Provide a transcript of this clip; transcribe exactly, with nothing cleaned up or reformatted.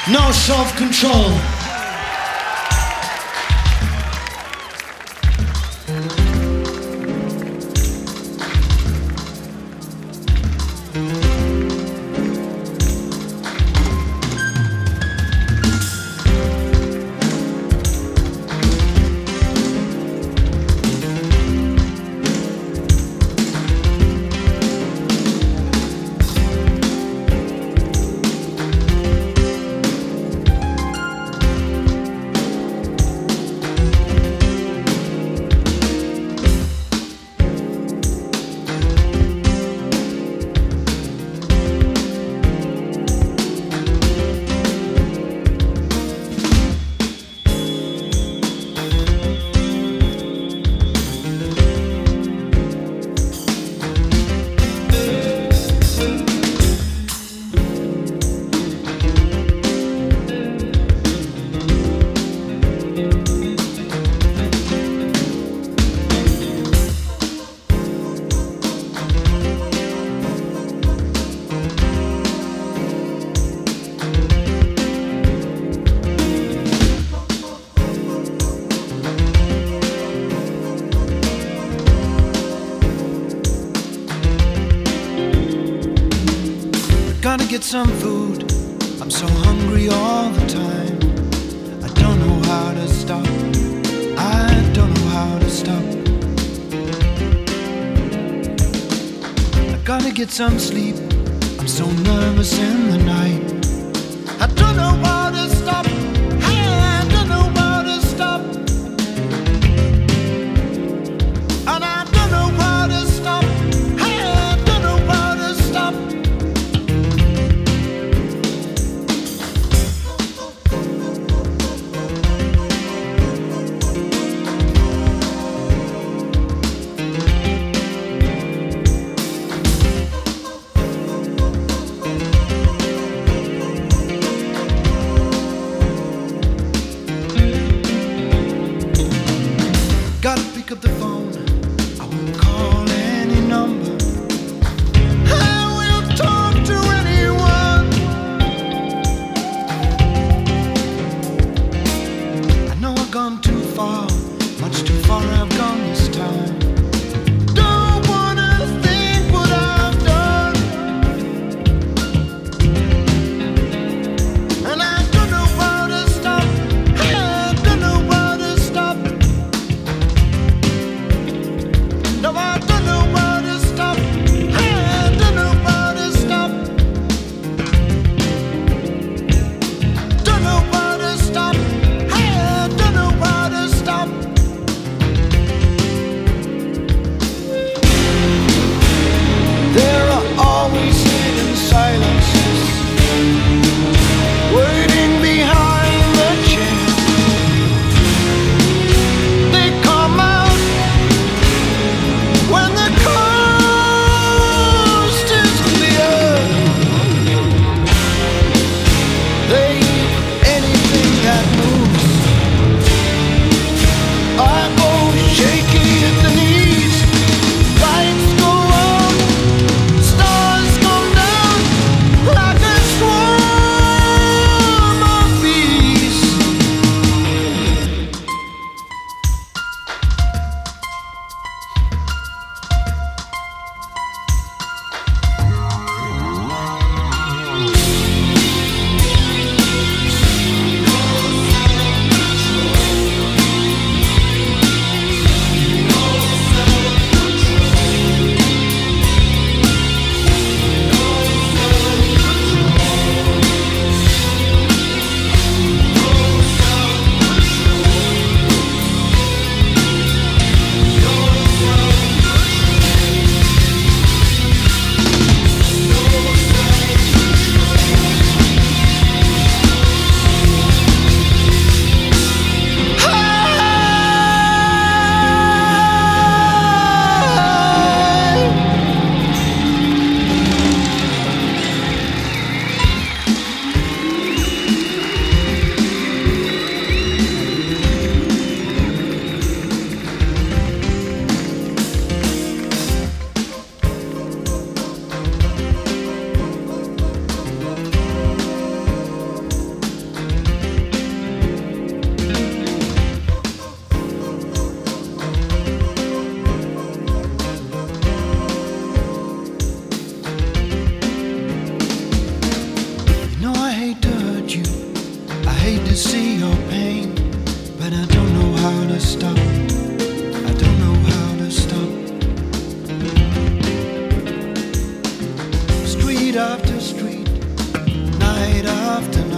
No self-control. Gotta get some food, I'm so hungry all the time. I don't know how to stop, I don't know how to stop. I gotta get some sleep, I'm so nervous in the night. I don't know how to stop, I don't know how to stop. And I don't know how to stop, I don't know how to stop. to see your pain, but I don't know how to stop. I don't know how to stop. Street after street, night after night,